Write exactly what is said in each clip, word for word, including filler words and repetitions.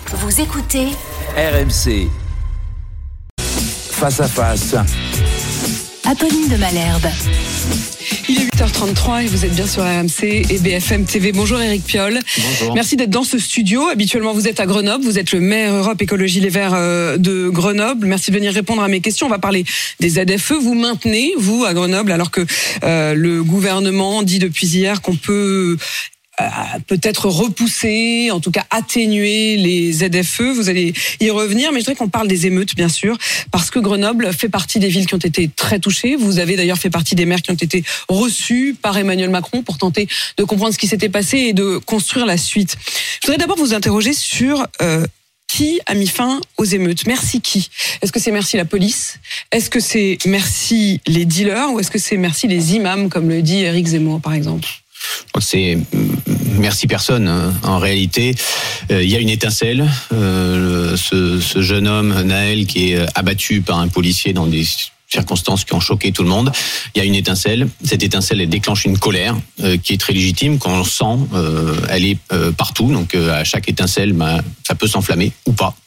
Vous écoutez R M C. Face à face. Apolline de Malherbe. Il est huit heures trente-trois et vous êtes bien sur R M C et B F M T V. Bonjour Éric Piolle. Bonjour. Merci d'être dans ce studio. Habituellement, vous êtes à Grenoble. Vous êtes le maire Europe Écologie Les Verts de Grenoble. Merci de venir répondre à mes questions. On va parler des Z F E. Vous maintenez, vous, à Grenoble, alors que euh, le gouvernement dit depuis hier qu'on peut... Euh, peut-être repousser, en tout cas atténuer les Z F E. Vous allez y revenir, mais je voudrais qu'on parle des émeutes, bien sûr, parce que Grenoble fait partie des villes qui ont été très touchées. Vous avez d'ailleurs fait partie des maires qui ont été reçus par Emmanuel Macron pour tenter de comprendre ce qui s'était passé et de construire la suite. Je voudrais d'abord vous interroger sur... Euh, Qui a mis fin aux émeutes? Merci qui? Est-ce que c'est merci la police? Est-ce que c'est merci les dealers? Ou est-ce que c'est merci les imams, comme le dit Éric Zemmour, par exemple? C'est merci personne. En réalité, il y a une étincelle. Euh, ce, ce jeune homme, Naël, qui est abattu par un policier dans des circonstances qui ont choqué tout le monde. Il y a une étincelle. Cette étincelle, elle déclenche une colère euh, qui est très légitime. Quand on le sent, euh, elle est euh, partout. Donc, euh, à chaque étincelle, bah, ça peut s'enflammer ou pas.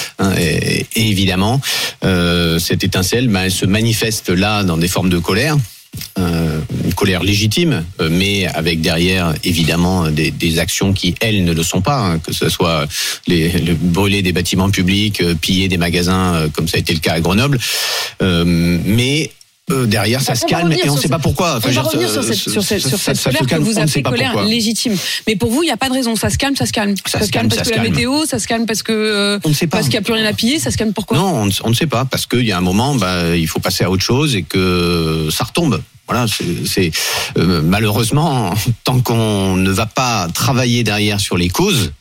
Et, et évidemment, euh, cette étincelle, bah, elle se manifeste là dans des formes de colère. Euh, une colère légitime, euh, mais avec derrière évidemment des, des actions qui elles ne le sont pas, hein, que ce soit les, le brûler des bâtiments publics, euh, piller des magasins, euh, comme ça a été le cas à Grenoble, euh, mais Euh, derrière, ça se calme et on ne sait pas pourquoi. Enfin, on va revenir sur cette, sur cette, sur cette colère que vous appelez colère légitime. Mais pour vous, il n'y a pas de raison. Ça se calme, ça se calme. Ça, ça se calme parce que la météo, ça se calme parce que euh, on ne sait pas. Parce qu'il n'y a plus rien à piller, ça se calme pourquoi? Non, on ne, on ne sait pas parce qu'il y a un moment, bah, il faut passer à autre chose et que ça retombe. Voilà, c'est, c'est euh, malheureusement tant qu'on ne va pas travailler derrière sur les causes.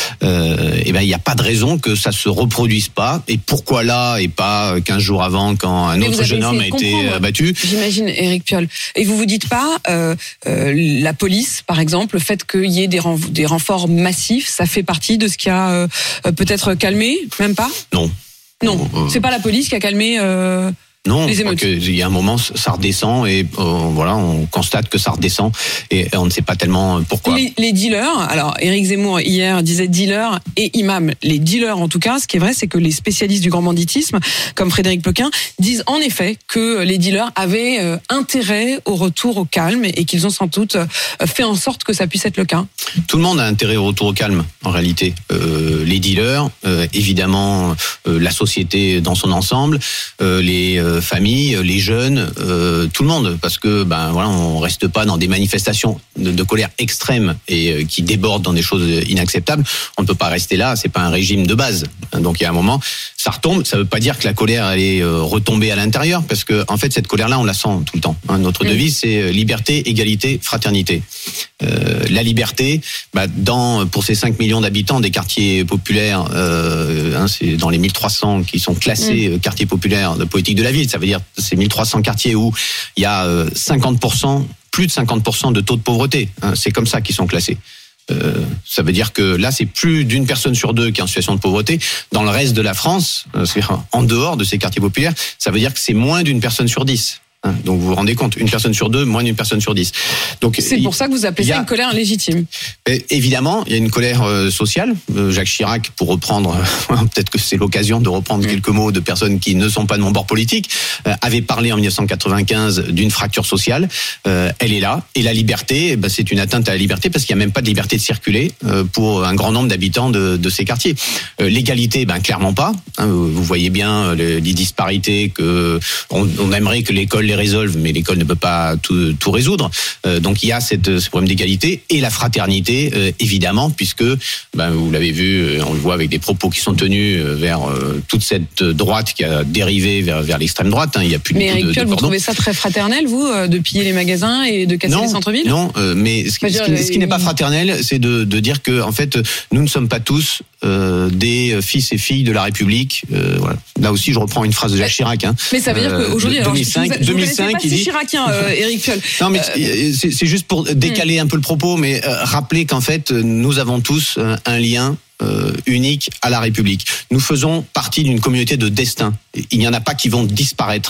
Euh, et ben il n'y a pas de raison que ça se reproduise pas. Et pourquoi là et pas quinze jours avant quand un autre jeune homme a été abattu? J'imagine, Éric Piolle. Et vous vous dites pas euh, euh, la police, par exemple, le fait qu'il y ait des, renf- des renforts massifs, ça fait partie de ce qui a euh, peut-être calmé, même pas? Non. Non, euh... c'est pas la police qui a calmé. Euh... Non, il y a un moment, ça redescend et euh, voilà, on constate que ça redescend et on ne sait pas tellement pourquoi. Les, les dealers, alors Éric Zemmour hier disait dealers et imams. Les dealers, en tout cas, ce qui est vrai, c'est que les spécialistes du grand banditisme, comme Frédéric Ploquin, disent en effet que les dealers avaient euh, intérêt au retour au calme et qu'ils ont sans doute euh, fait en sorte que ça puisse être le cas. Tout le monde a intérêt au retour au calme, en réalité. Euh, les dealers, euh, évidemment, euh, la société dans son ensemble, euh, les euh, familles, les jeunes, euh, tout le monde, parce que ben voilà, on reste pas dans des manifestations de, de colère extrême et euh, qui débordent dans des choses inacceptables. On ne peut pas rester là, c'est pas un régime de base. Donc il y a un moment, ça retombe. Ça veut pas dire que la colère elle est euh, retombée à l'intérieur, parce que en fait cette colère-là, on la sent tout le temps. Hein. Notre mmh. devise, c'est liberté, égalité, fraternité. Euh, la liberté, bah, dans pour ces cinq millions d'habitants des quartiers populaires, euh, hein, c'est dans les mille trois cents qui sont classés mmh. quartiers populaires de politique de la ville. Ça veut dire ces mille trois cents quartiers où il y a euh, cinquante pour cent, plus de cinquante pour cent de taux de pauvreté. Hein, c'est comme ça qu'ils sont classés. Euh, ça veut dire que là, c'est plus d'une personne sur deux qui est en situation de pauvreté. Dans le reste de la France, euh, c'est-à-dire en dehors de ces quartiers populaires, ça veut dire que c'est moins d'une personne sur dix. Donc vous vous rendez compte, une personne sur deux, moins d'une personne sur dix. Donc c'est pour ça que vous appelez ça a, une colère légitime. Évidemment, il y a une colère euh, sociale. Euh, Jacques Chirac, pour reprendre, peut-être que c'est l'occasion de reprendre mmh. quelques mots de personnes qui ne sont pas de mon bord politique, euh, avait parlé en dix-neuf cent quatre-vingt-quinze d'une fracture sociale. Euh, elle est là. Et la liberté, eh ben, c'est une atteinte à la liberté parce qu'il n'y a même pas de liberté de circuler euh, pour un grand nombre d'habitants de, de ces quartiers. Euh, l'égalité, ben clairement pas. Hein, vous voyez bien les, les disparités que on, on aimerait que l'école les résolve, mais l'école ne peut pas tout, tout résoudre. Euh, donc il y a cette, ce problème d'égalité et la fraternité, euh, évidemment, puisque ben, vous l'avez vu, on le voit avec des propos qui sont tenus vers euh, toute cette droite qui a dérivé vers, vers l'extrême droite. Hein. Il y a plus mais de, Éric de, Piolle, de vous trouvez ça très fraternel, vous, de piller les magasins et de casser non, les centres-villes? Non, euh, mais ce qui, ce qui, ce qui n'est pas fraternel, c'est de, de dire que en fait, nous ne sommes pas tous euh, des fils et filles de la République. Euh, voilà. Là aussi, je reprends une phrase de Jacques Chirac. Hein. Mais ça veut dire qu'aujourd'hui, deux mille cinq, alors, je, je, je deux mille cinq, pas il si dit... chiracien, euh, Éric Piolle. Non, mais euh... c'est, c'est juste pour décaler un peu le propos, mais euh, rappeler qu'en fait, nous avons tous euh, un lien euh, unique à la République. Nous faisons partie d'une communauté de destin. Il n'y en a pas qui vont disparaître.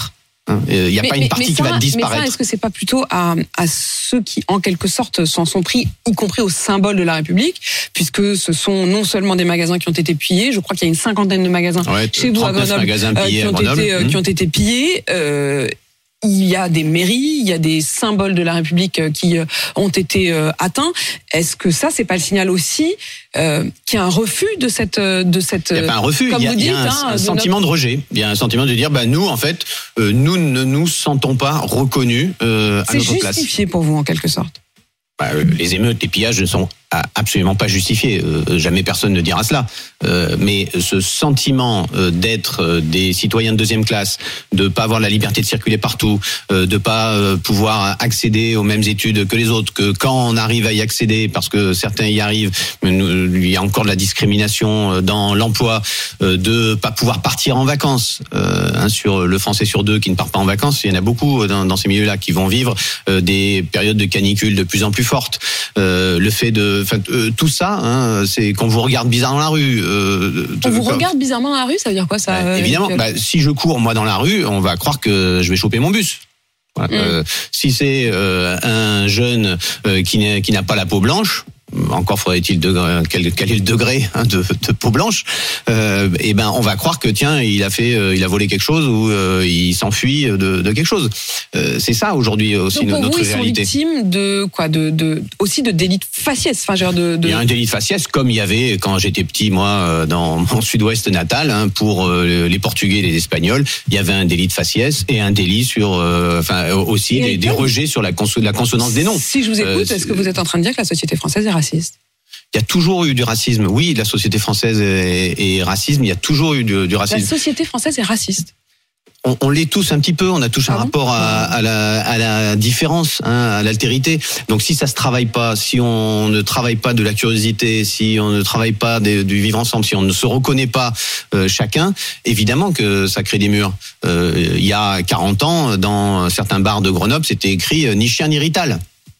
Il n'y a mais, pas une partie qui ça, va disparaître. Mais ça, est-ce que c'est pas plutôt à, à ceux qui, en quelque sorte, s'en sont pris, y compris au symbole de la République, puisque ce sont non seulement des magasins qui ont été pillés, je crois qu'il y a une cinquantaine de magasins ouais, chez vous à Grenoble euh, qui, ont Grenoble. Été, euh, mmh. qui ont été pillés. Euh, Il y a des mairies, il y a des symboles de la République qui ont été atteints. Est-ce que ça, c'est pas le signal aussi euh, qu'il y a un refus de cette, de cette. Il n'y a pas un refus. Il y a, dites, il y a un, hein, un de sentiment notre... de rejet. Il y a un sentiment de dire, bah nous, en fait, euh, nous ne nous sentons pas reconnus euh, à notre place. C'est justifié pour vous en quelque sorte. Bah, les émeutes, les pillages ne sont absolument pas justifiés. Euh, jamais personne ne dira cela. Euh, mais ce sentiment euh, d'être euh, des citoyens de deuxième classe, de pas avoir la liberté de circuler partout, euh, de pas euh, pouvoir accéder aux mêmes études que les autres, que quand on arrive à y accéder, parce que certains y arrivent, mais nous, il y a encore de la discrimination dans l'emploi, euh, de pas pouvoir partir en vacances. Euh, hein, sur le Français sur deux qui ne part pas en vacances, il y en a beaucoup dans, dans ces milieux-là qui vont vivre euh, des périodes de canicule de plus en plus fortes. Euh, le fait de Enfin, euh, tout ça, hein, c'est qu'on vous regarde bizarre dans la rue. Euh, on vous regarde bizarrement dans la rue, ça veut dire quoi ça euh, Évidemment, bah, si je cours moi dans la rue, on va croire que je vais choper mon bus. Voilà. Mmh. Euh, si c'est euh, un jeune euh, qui, n'a, qui n'a pas la peau blanche, encore faudrait-il de, quel, quel est le degré hein, de, de peau blanche, euh, et ben on va croire que tiens il a fait, euh, il a volé quelque chose ou euh, il s'enfuit de, de quelque chose. Euh, c'est ça aujourd'hui aussi donc, pour notre vous, réalité. Ils sont victimes de quoi, de, de aussi de délits de faciès. Enfin, genre de, de... Il y a un délit de faciès comme il y avait quand j'étais petit moi dans mon sud-ouest natal hein, pour euh, les Portugais et les Espagnols. Il y avait un délit de faciès et un délit sur, euh, enfin aussi des, des rejets sur la, conso- la consonance des noms. Si je vous écoute, euh, est-ce que vous êtes en train de dire que la société française est raciste? Il y a toujours eu du racisme. Oui, la société française est, est raciste. Il y a toujours eu du, du racisme. La société française est raciste. On, on l'est tous un petit peu. On a tous un ah rapport bon à, à, la, à la différence, hein, à l'altérité. Donc, si ça se travaille pas, si on ne travaille pas de la curiosité, si on ne travaille pas de, du vivre ensemble, si on ne se reconnaît pas euh, chacun, évidemment que ça crée des murs. Euh, il y a quarante ans, dans certains bars de Grenoble, c'était écrit euh, ni chien ni rital.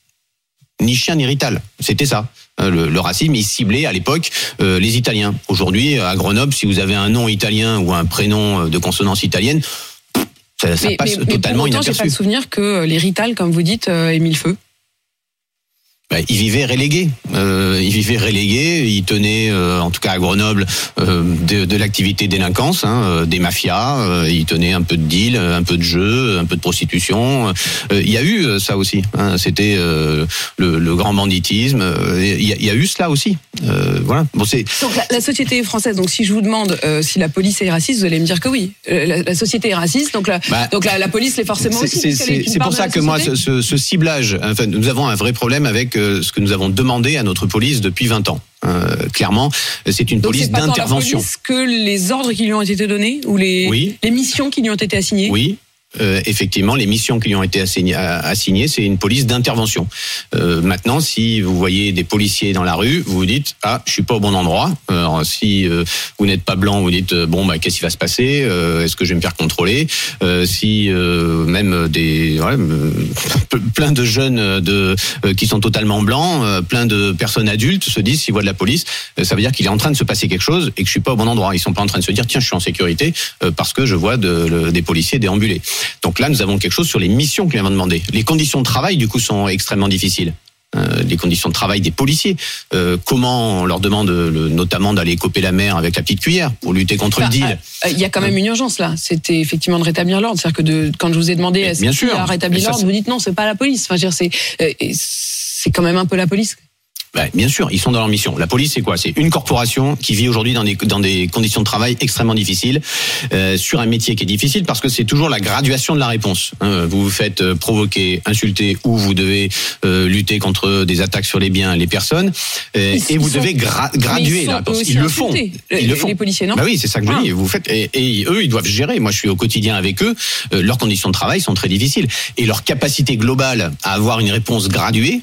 Ni chien ni rital. C'était ça. Le, le racisme, il ciblait à l'époque euh, les Italiens. Aujourd'hui, à Grenoble, si vous avez un nom italien ou un prénom de consonance italienne, ça, ça mais, passe mais, totalement mais pour autant, inaperçu. J'ai pas le souvenir que les Rital, comme vous dites, euh, aient mis le feu. Ben, ils vivaient relégués. Euh, ils vivaient relégués. Ils tenaient, euh, en tout cas à Grenoble, euh, de, de l'activité délinquance, hein, euh, des mafias. Euh, ils tenaient un peu de deal, un peu de jeu, un peu de prostitution. Euh, il y a eu ça aussi. Hein, c'était euh, le, le grand banditisme. Il y, a, il y a eu cela aussi. Euh, voilà. Bon, c'est. Donc la, la société est française. Donc si je vous demande euh, si la police est raciste, vous allez me dire que oui. La, la société est raciste. Donc la, bah, donc la, la police l'est forcément c'est, aussi. C'est, c'est, c'est pour ça que moi, ce, ce, ce ciblage. Enfin, nous avons un vrai problème avec ce que nous avons demandé à notre police depuis vingt ans. Euh, clairement, c'est une Donc police c'est pas d'intervention. Tant la police que les ordres qui lui ont été donnés ou les, oui. les missions qui lui ont été assignées. Oui. Euh, effectivement, les missions qui lui ont été assignées, assignées c'est une police d'intervention. Euh, maintenant, si vous voyez des policiers dans la rue, vous vous dites ah, je suis pas au bon endroit. Alors, si euh, vous n'êtes pas blanc, vous dites bon, bah, qu'est-ce qui va se passer euh, Est-ce que je vais me faire contrôler euh, Si euh, même des ouais, plein de jeunes de euh, qui sont totalement blancs, euh, plein de personnes adultes se disent s'ils voient de la police, euh, ça veut dire qu'il est en train de se passer quelque chose et que je suis pas au bon endroit. Ils sont pas en train de se dire tiens, je suis en sécurité euh, parce que je vois de, le, des policiers déambuler. Donc là, nous avons quelque chose sur les missions que nous avons demandé. Les conditions de travail, du coup, sont extrêmement difficiles. Euh, les conditions de travail des policiers. Euh, comment on leur demande le, notamment d'aller couper la mer avec la petite cuillère pour lutter contre enfin, le deal. Il euh, y a quand même une urgence là. C'était effectivement de rétablir l'ordre. C'est-à-dire que de, quand je vous ai demandé est-ce qu'il y a rétabli l'ordre, vous dites non, c'est pas la police. Enfin, je veux dire, c'est, euh, c'est quand même un peu la police. Ben, bien sûr, ils sont dans leur mission. La police, c'est quoi ? C'est une corporation qui vit aujourd'hui dans des, dans des conditions de travail extrêmement difficiles, euh, sur un métier qui est difficile parce que c'est toujours la graduation de la réponse. Hein, vous vous faites euh, provoquer, insulter, ou vous devez euh, lutter contre des attaques sur les biens, les personnes, euh, et vous sont, devez gra- graduer la réponse. Ils le font. Ils les, le font. Les policiers, non ? Ben oui, c'est ça que je ah. dis. Vous faites, et, et eux, ils doivent gérer. Moi, je suis au quotidien avec eux. Euh, leurs conditions de travail sont très difficiles et leur capacité globale à avoir une réponse graduée.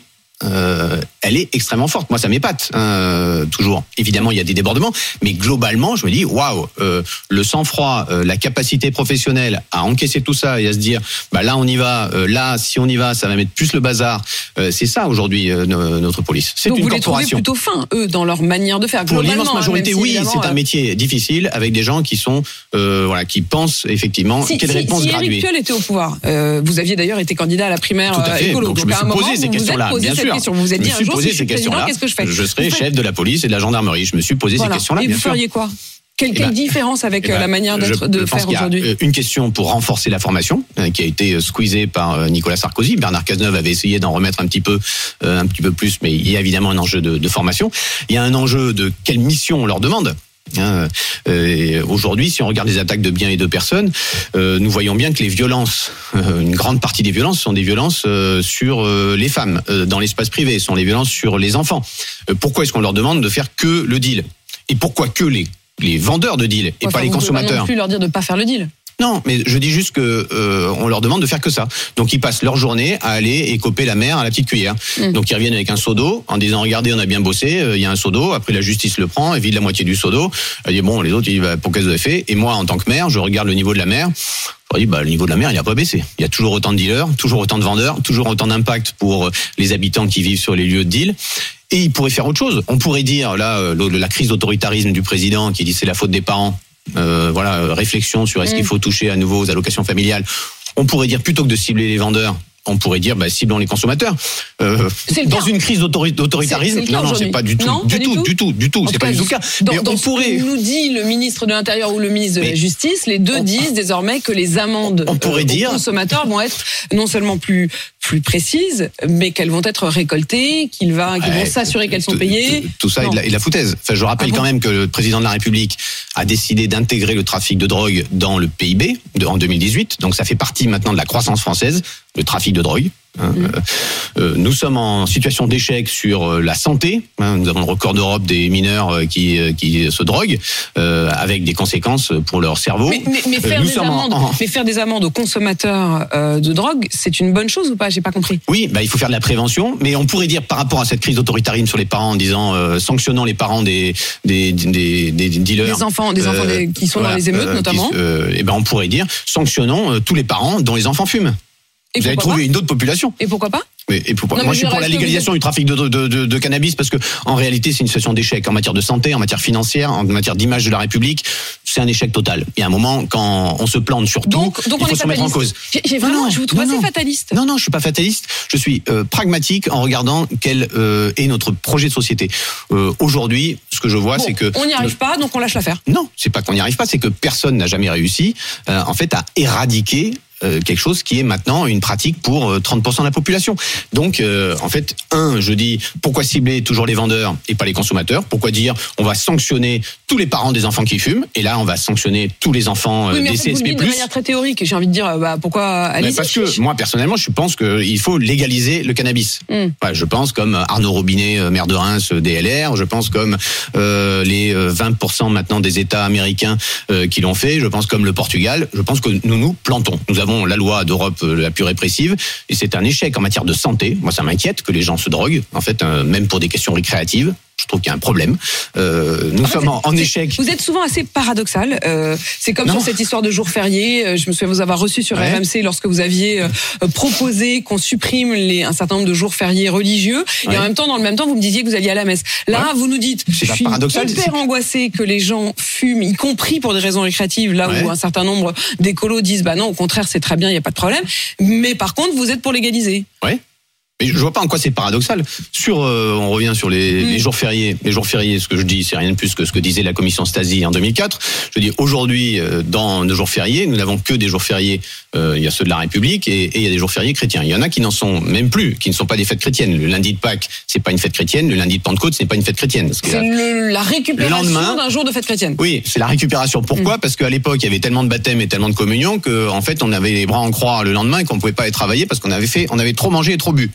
euh, elle est extrêmement forte. Moi, ça m'épate, hein, toujours. Évidemment, il y a des débordements, mais globalement, je me dis, waouh, euh, le sang-froid, euh, la capacité professionnelle à encaisser tout ça et à se dire, bah là, on y va, euh, là, si on y va, ça va mettre plus le bazar. Euh, c'est ça aujourd'hui euh, notre police. C'est Donc une vous les trouvez corporation. plutôt fins, eux, dans leur manière de faire. Pour Globalement, l'immense majorité, hein, même oui, si, c'est un euh... métier difficile avec des gens qui sont, euh, voilà, qui pensent effectivement si, quelle si, réponse si graduée. Éric Piolle était au pouvoir, euh, vous aviez d'ailleurs été candidat à la primaire Tout à fait. écolo. Donc, Donc, je me à un suis moment, posé ces vous vous êtes questions-là, posé bien cette sûr. question. Vous vous êtes Je dit me un suis jour, posé si je ces suis président, questions-là. qu'est-ce que je fais Je serai Vous faites- chef de la police et de la gendarmerie. Je me suis posé Voilà. ces questions-là, Et bien vous sûr. feriez quoi? Quelle, Eh quelle ben, différence avec eh ben, euh, la manière d'être, je, de je pense faire qu'il y a aujourd'hui? une question pour renforcer la formation, euh, qui a été squeezée par euh, Nicolas Sarkozy. Bernard Cazeneuve avait essayé d'en remettre un petit peu, euh, un petit peu plus, mais il y a évidemment un enjeu de, de formation. Il y a un enjeu de quelle mission on leur demande. Hein, euh, aujourd'hui, si on regarde les attaques de biens et de personnes, euh, nous voyons bien que les violences, euh, une grande partie des violences sont des violences euh, sur euh, les femmes, euh, dans l'espace privé, sont des violences sur les enfants. Euh, pourquoi est-ce qu'on leur demande de faire que le deal? Et pourquoi que les, les vendeurs de deal et Enfin, pas les vous pouvez pas consommateurs? non plus leur dire de pas faire le deal. Non, mais je dis juste que euh, on leur demande de faire que ça. Donc ils passent leur journée à aller écoper la mer à la petite cuillère. Mm. Donc ils reviennent avec un seau d'eau en disant regardez, on a bien bossé, il euh, y a un seau d'eau. Après la justice le prend, elle vide la moitié du seau d'eau. Elle dit bon, les autres ils disent bah, pour qu'est-ce que vous avez fait? Et moi en tant que maire, je regarde le niveau de la mer. Je dis bah le niveau de la mer il n'a pas baissé. Il y a toujours autant de dealers, toujours autant de vendeurs, toujours autant d'impact pour les habitants qui vivent sur les lieux de deal. Et ils pourraient faire autre chose. On pourrait dire là euh, la crise d'autoritarisme du président qui dit c'est la faute des parents. Euh, voilà, réflexion sur est-ce mmh. qu'il faut toucher à nouveau aux allocations familiales. On pourrait dire plutôt que de cibler les vendeurs, on pourrait dire bah, ciblons les consommateurs. Euh, dans cas. une crise d'autori- d'autoritarisme, c'est, c'est non, non, c'est pas du tout, non, du, pas tout, du tout, du tout, du tout, c'est pas du tout le cas. Dans, mais dans on ce pourrait. que nous dit le ministre de l'Intérieur ou le ministre de mais la Justice, les deux on, disent désormais que les amendes on pourrait euh, dire, aux consommateurs vont être non seulement plus plus précises, mais qu'elles vont être récoltées, qu'ils va, qu'ils ouais, vont s'assurer qu'elles sont payées. Tout, tout ça est de, la, est de la foutaise. Enfin, je rappelle ah bon quand même que le président de la République a décidé d'intégrer le trafic de drogue dans le P I B de, en deux mille dix-huit. Donc ça fait partie maintenant de la croissance française, le trafic de drogue. Hein, mmh. euh, nous sommes en situation d'échec sur euh, la santé. Hein, nous avons le record d'Europe des mineurs euh, qui, euh, qui se droguent, euh, avec des conséquences pour leur cerveau. Mais, mais, mais, faire, euh, des amendes, en... mais faire des amendes aux consommateurs euh, de drogue, c'est une bonne chose ou pas? J'ai pas compris. Oui, bah, il faut faire de la prévention, mais on pourrait dire par rapport à cette crise d'autoritarisme sur les parents, en disant euh, sanctionnons les parents des des des, des, des dealers, des enfants, des enfants euh, des, qui sont voilà, dans les émeutes euh, notamment. Qui, euh, et ben on pourrait dire sanctionnons euh, tous les parents dont les enfants fument. Et vous allez trouver pas une autre population. Et pourquoi pas? Mais, et pour, non, moi, je suis pour la légalisation du trafic de, de, de, de cannabis parce que, en réalité, c'est une situation d'échec en matière de santé, en matière financière, en matière d'image de la République. C'est un échec total. Il y a un moment, quand on se plante sur tout, donc, donc il on faut est se remettre en cause. J'ai, j'ai vraiment, non, je vous trouve assez fataliste. Non, non, je suis pas fataliste. Je suis euh, pragmatique en regardant quel euh, est notre projet de société. Euh, aujourd'hui, ce que je vois, bon, c'est que on n'y arrive pas, donc on lâche l'affaire. Non, c'est pas qu'on n'y arrive pas, c'est que personne n'a jamais réussi, euh, en fait, à éradiquer quelque chose qui est maintenant une pratique pour trente pour cent de la population. Donc, euh, en fait, un, je dis, pourquoi cibler toujours les vendeurs et pas les consommateurs? Pourquoi dire, on va sanctionner tous les parents des enfants qui fument, et là, on va sanctionner tous les enfants oui, mais des en fait, C S P plus. Vous le dites de manière très théorique, j'ai envie de dire, bah, pourquoi allez-y? Parce que, moi, personnellement, je pense qu'il faut légaliser le cannabis. Mm. Ouais, je pense comme Arnaud Robinet, maire de Reims, D L R, je pense comme euh, les vingt pour cent maintenant des États américains euh, qui l'ont fait, je pense comme le Portugal, je pense que nous nous plantons. Nous avons la loi d'Europe la plus répressive et c'est un échec en matière de santé. Moi, ça m'inquiète que les gens se droguent, en fait, euh, même pour des questions récréatives. Je trouve qu'il y a un problème. Euh, nous ah, sommes en, en échec. Vous êtes souvent assez paradoxal. Euh, c'est comme non. sur cette histoire de jours fériés. Je me souviens vous avoir reçu sur ouais. R M C lorsque vous aviez euh, proposé qu'on supprime les, un certain nombre de jours fériés religieux. Ouais. Et en même temps, dans le même temps, vous me disiez que vous alliez à la messe. Là, ouais. vous nous dites, c'est je suis hyper c'est... angoissé que les gens fument, y compris pour des raisons récréatives, là ouais. où un certain nombre d'écolos disent, bah non, au contraire, c'est très bien, il n'y a pas de problème. Mais par contre, vous êtes pour légaliser. Oui. Mais je vois pas en quoi c'est paradoxal. Sur, euh, on revient sur les, mmh. les jours fériés. Les jours fériés, ce que je dis, c'est rien de plus que ce que disait la commission Stasi en deux mille quatre. Je dis aujourd'hui, euh, dans nos jours fériés, nous n'avons que des jours fériés. Euh, il y a ceux de la République et, et il y a des jours fériés chrétiens. Il y en a qui n'en sont même plus, qui ne sont pas des fêtes chrétiennes. Le lundi de Pâques, c'est pas une fête chrétienne. Le lundi de Pentecôte, c'est pas une fête chrétienne. Parce que c'est le, la récupération le lendemain, d'un jour de fête chrétienne. Oui, c'est la récupération. Pourquoi ? mmh. Parce qu'à l'époque, il y avait tellement de baptêmes et tellement de communions que, en fait, on avait les bras en croix le lendemain et qu'on pouvait pas aller travailler parce qu'on avait fait, on avait trop mangé et trop bu.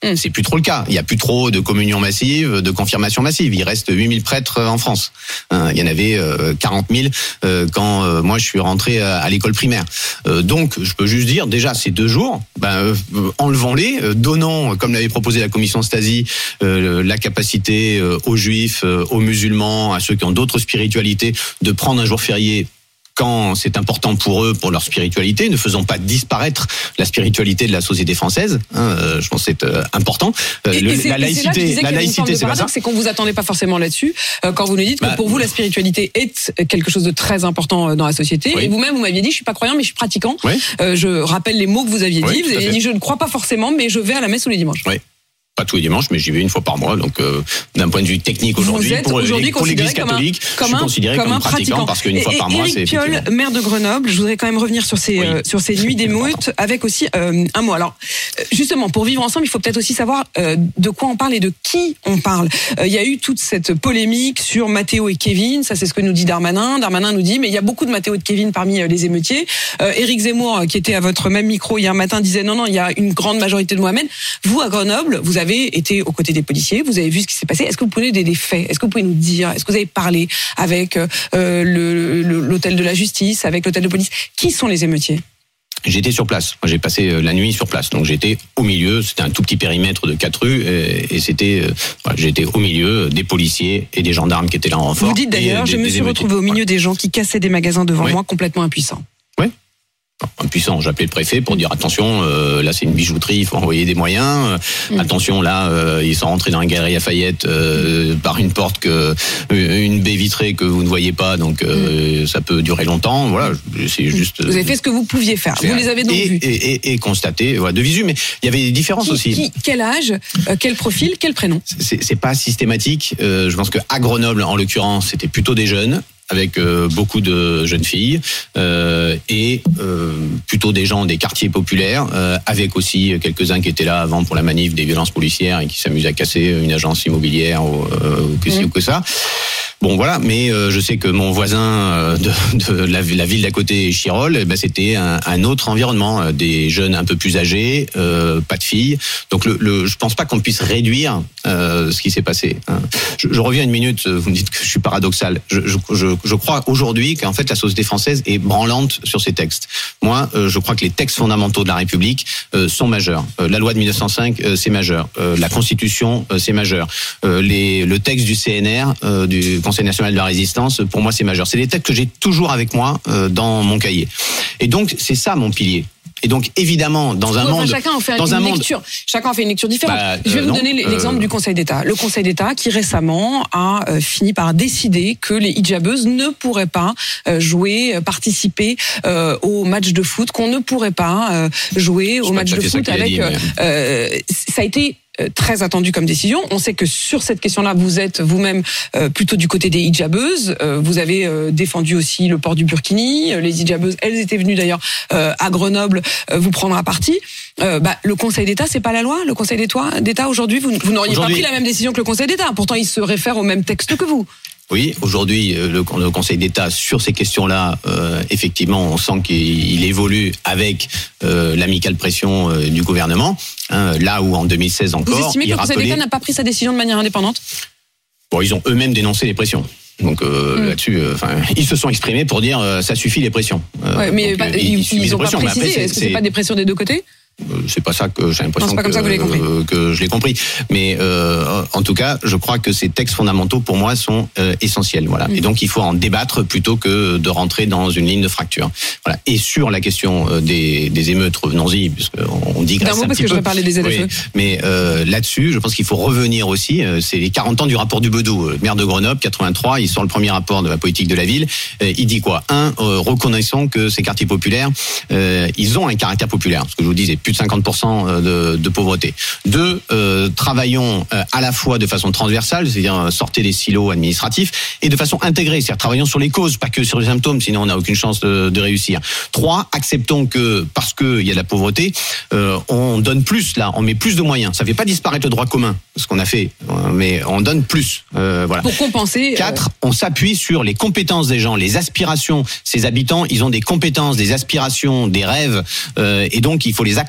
Mmh. C'est plus trop le cas. Il y a plus trop de communion massive, de confirmation massive. Il reste huit mille prêtres en France. Hein, il y en avait euh, quarante mille euh, quand euh, moi je suis rentré à, à l'école primaire. Euh, donc je peux juste dire déjà ces deux jours, ben euh, enlevons-les, euh, donnons comme l'avait proposé la commission Stasi euh, la capacité euh, aux juifs, euh, aux musulmans, à ceux qui ont d'autres spiritualités de prendre un jour férié quand c'est important pour eux, pour leur spiritualité. Ne faisons pas disparaître la spiritualité de la société française. Hein, euh, je pense que c'est euh, important. Euh, et, le, et la laïcité, la laïcité, c'est pas ça. C'est qu'on vous attendait pas forcément là-dessus. Euh, quand vous nous dites bah, que pour vous la spiritualité est quelque chose de très important dans la société. Oui. Et vous-même, vous m'aviez dit, je suis pas croyant, mais je suis pratiquant. Oui. Euh, je rappelle les mots que vous aviez oui, dit. Vous avez dit, je ne crois pas forcément, mais je vais à la messe tous les dimanches. Oui. Pas tous les dimanches, mais j'y vais une fois par mois. Donc, euh, d'un point de vue technique aujourd'hui, pour, aujourd'hui pour l'Église catholique, comme un, je suis considéré comme, comme un pratiquant, pratiquant parce qu'une fois et, par mois, Éric c'est Piolle, maire de Grenoble. Je voudrais quand même revenir sur ces oui. euh, sur ces nuits d'émeute avec aussi euh, un mot. Alors, justement, pour vivre ensemble, il faut peut-être aussi savoir euh, de quoi on parle et de qui on parle. Il euh, y a eu toute cette polémique sur Mathéo et Kevin. Ça, c'est ce que nous dit Darmanin. Darmanin nous dit, mais il y a beaucoup de Mathéo et de Kevin parmi euh, les émeutiers. Euh, Éric Zemmour, qui était à votre même micro hier matin, disait non, non, il y a une grande majorité de Mohamed. Vous, à Grenoble, vous avez été au côté des policiers, vous avez vu ce qui s'est passé. Est-ce que vous pouvez donner des faits? Est-ce que vous pouvez nous dire? Est-ce que vous avez parlé avec euh, le, le, l'hôtel de la justice, avec l'hôtel de police? Qui sont les émeutiers? J'étais sur place. Moi, j'ai passé la nuit sur place. Donc, j'étais au milieu. C'était un tout petit périmètre de quatre rues. Et, et c'était, voilà, j'étais au milieu des policiers et des gendarmes qui étaient là en renfort. Vous dites d'ailleurs, je me suis retrouvé au milieu ouais. des gens qui cassaient des magasins devant ouais. moi, complètement impuissants. Oui. Impuissant, j'ai appelé le préfet pour dire attention, euh, là c'est une bijouterie, il faut envoyer des moyens. Euh, mmh. Attention, là euh, ils sont rentrés dans la galerie Lafayette euh, par une porte que une baie vitrée que vous ne voyez pas, donc euh, mmh. ça peut durer longtemps. Voilà, c'est juste. Vous avez fait ce que vous pouviez faire. Vous les avez donc et, vus et, et, et constaté, voilà, de visu, mais il y avait des différences qui, aussi. Qui, quel âge, euh, quel profil, quel prénom? C'est, c'est pas systématique. Euh, je pense que à Grenoble, en l'occurrence, c'était plutôt des jeunes, avec euh, beaucoup de jeunes filles euh, et euh, plutôt des gens des quartiers populaires, euh, avec aussi quelques-uns qui étaient là avant pour la manif des violences policières et qui s'amusent à casser une agence immobilière ou, euh, ou que ci mmh. ou que ça. Bon voilà, mais euh, je sais que mon voisin euh, de, de la, la ville d'à côté, Chirol, eh ben, c'était un, un autre environnement, euh, des jeunes un peu plus âgés, euh, pas de filles. Donc le, le, je pense pas qu'on puisse réduire euh, ce qui s'est passé. Hein. Je, je reviens une minute. Vous me dites que je suis paradoxal. Je, je, je, je crois aujourd'hui qu'en fait la société française est branlante sur ces textes. Moi, euh, je crois que les textes fondamentaux de la République euh, sont majeurs. Euh, la loi de mille neuf cent cinq, euh, c'est majeur. Euh, la Constitution, euh, c'est majeur. Euh, les, le texte du C N R, euh, du Conseil national de la résistance, pour moi c'est majeur. C'est des textes que j'ai toujours avec moi euh, dans mon cahier. Et donc c'est ça mon pilier. Et donc évidemment dans un enfin, monde, chacun en fait dans une un lecture. monde, chacun en fait une lecture différente. Bah, Je vais euh, vous non, donner l'exemple euh... du Conseil d'État. Le Conseil d'État qui récemment a euh, fini par décider que les hijabeuses ne pourraient pas euh, jouer, participer euh, au match de foot, qu'on ne pourrait pas euh, jouer au match de foot avec. Dit, mais... euh, ça a été très attendu comme décision. On sait que sur cette question-là, vous êtes vous-même euh, plutôt du côté des hijabeuses. Euh, vous avez euh, défendu aussi le port du burkini. Les hijabeuses, elles étaient venues d'ailleurs euh, à Grenoble euh, vous prendre à partie. Euh, bah, le Conseil d'État, c'est pas la loi. Le Conseil d'État, aujourd'hui, vous, vous n'auriez aujourd'hui... pas pris la même décision que le Conseil d'État. Pourtant, il se réfère au même texte que vous. Oui, aujourd'hui, le, le Conseil d'État, sur ces questions-là, euh, effectivement, on sent qu'il évolue avec euh, l'amicale pression euh, du gouvernement. Hein, là où en deux mille seize encore... Vous estimez que le Conseil rappelait... d'État n'a pas pris sa décision de manière indépendante? Bon, ils ont eux-mêmes dénoncé les pressions. Donc euh, mmh. là-dessus, euh, ils se sont exprimés pour dire euh, ça suffit les pressions. Euh, ouais, mais donc, bah, euh, ils, ils, ils ont pas précisé. Après, c'est, Est-ce que c'est, c'est pas des pressions des deux côtés? C'est pas ça que j'ai l'impression non, c'est pas que, comme ça que, vous l'avez compris. Euh, que je l'ai compris. Mais euh, en tout cas, je crois que ces textes fondamentaux pour moi sont euh, essentiels. Voilà. Mmh. Et donc il faut en débattre plutôt que de rentrer dans une ligne de fracture. Voilà. Et sur la question euh, des, des émeutes, revenons-y, puisqu'on digresse un petit peu. Parce que je vais parler des Z F E. Oui, mais euh, là-dessus, je pense qu'il faut revenir aussi. Euh, c'est les quarante ans du rapport du Bedou, euh, maire de Grenoble, quatre-vingt-trois. Il sort le premier rapport de la politique de la ville. Euh, il dit quoi? Un, euh, reconnaissons que ces quartiers populaires, euh, ils ont un caractère populaire. Ce que je vous disais, plus de cinquante pour cent de, de pauvreté. Deux, euh, travaillons euh, à la fois de façon transversale, c'est-à-dire sortez des silos administratifs, et de façon intégrée, c'est-à-dire travaillons sur les causes, pas que sur les symptômes, sinon on n'a aucune chance de, de réussir. Trois, acceptons que, parce qu'il y a de la pauvreté, euh, on donne plus, là, on met plus de moyens. Ça ne fait pas disparaître le droit commun, ce qu'on a fait, mais on donne plus. Euh, voilà. Pour compenser... Quatre, euh... on s'appuie sur les compétences des gens, les aspirations. Ces habitants, ils ont des compétences, des aspirations, des rêves, euh, et donc il faut les accompagner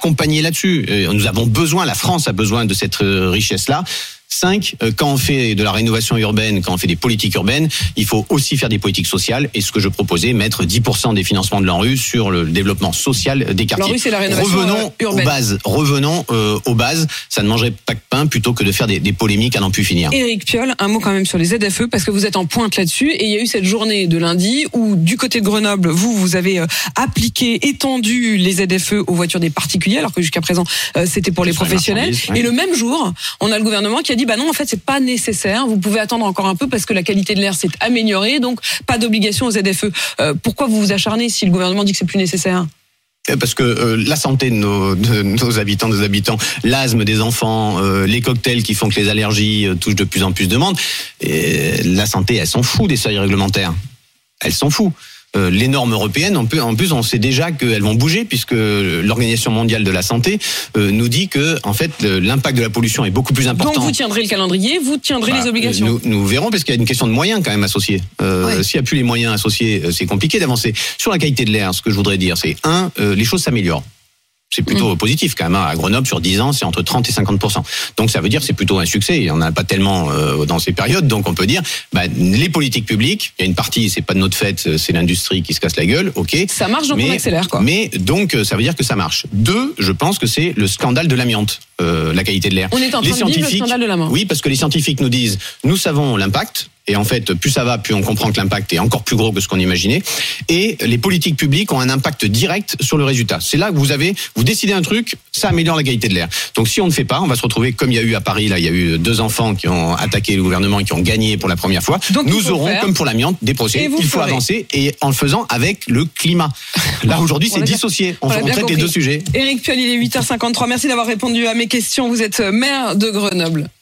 accompagner là-dessus. Nous avons besoin, la France a besoin de cette richesse-là. Cinq, quand on fait de la rénovation urbaine, quand on fait des politiques urbaines, il faut aussi faire des politiques sociales. Et ce que je proposais, mettre dix pour cent des financements de l'ANRU sur le développement social des quartiers. L'ANRU, c'est la rénovation revenons urbaine. aux bases. Revenons euh, aux bases. Ça ne mangerait pas de pain plutôt que de faire des, des polémiques à n'en plus finir. Éric Piolle, un mot quand même sur les Z F E parce que vous êtes en pointe là-dessus. Et il y a eu cette journée de lundi où du côté de Grenoble, vous, vous avez euh, appliqué, étendu les Z F E aux voitures des particuliers, alors que jusqu'à présent, euh, c'était pour les professionnels. Ouais. Et le même jour, on a le gouvernement qui a dit, bah non, en fait, c'est pas nécessaire. Vous pouvez attendre encore un peu parce que la qualité de l'air s'est améliorée. Donc, pas d'obligation aux Z F E. Euh, pourquoi vous vous acharnez si le gouvernement dit que c'est plus nécessaire ? Parce que euh, la santé de nos, de nos habitants, des habitants, l'asthme des enfants, euh, les cocktails qui font que les allergies euh, touchent de plus en plus de monde, et la santé, elle s'en fout des seuils réglementaires. Elle s'en fout. Euh, les normes européennes, en plus, on sait déjà qu'elles vont bouger puisque l'Organisation mondiale de la santé euh, nous dit que, en fait, l'impact de la pollution est beaucoup plus important. Donc vous tiendrez le calendrier, vous tiendrez bah, les obligations. Nous, nous verrons parce qu'il y a une question de moyens quand même associés. Euh, ouais. S'il n'y a plus les moyens associés, c'est compliqué d'avancer. Sur la qualité de l'air, ce que je voudrais dire, c'est un, euh, les choses s'améliorent. C'est plutôt mmh. positif quand même. À Grenoble, sur dix ans, c'est entre trente et cinquante pour cent. Donc ça veut dire que c'est plutôt un succès. Il n'y en a pas tellement euh, dans ces périodes. Donc on peut dire, bah, les politiques publiques, il y a une partie, c'est pas de notre fait, c'est l'industrie qui se casse la gueule, ok. Ça marche, donc mais, on accélère, quoi. Mais donc ça veut dire que ça marche. Deux, je pense que c'est le scandale de l'amiante, euh, la qualité de l'air. On est en train les de vivre le scandale de l'amiante. Oui, parce que les scientifiques nous disent, nous savons l'impact. Et en fait, plus ça va, plus on comprend que l'impact est encore plus gros que ce qu'on imaginait. Et les politiques publiques ont un impact direct sur le résultat. C'est là que vous avez, vous décidez un truc, ça améliore la qualité de l'air. Donc si on ne fait pas, on va se retrouver comme il y a eu à Paris, là, il y a eu deux enfants qui ont attaqué le gouvernement et qui ont gagné pour la première fois. Donc, nous aurons, faire. comme pour l'amiante, des procès. Il faut ferez. avancer et en le faisant avec le climat. Là, aujourd'hui, c'est dissocié. On, on, on traite compris. les deux sujets. Éric Piolle, il est huit heures cinquante-trois. Merci d'avoir répondu à mes questions. Vous êtes maire de Grenoble.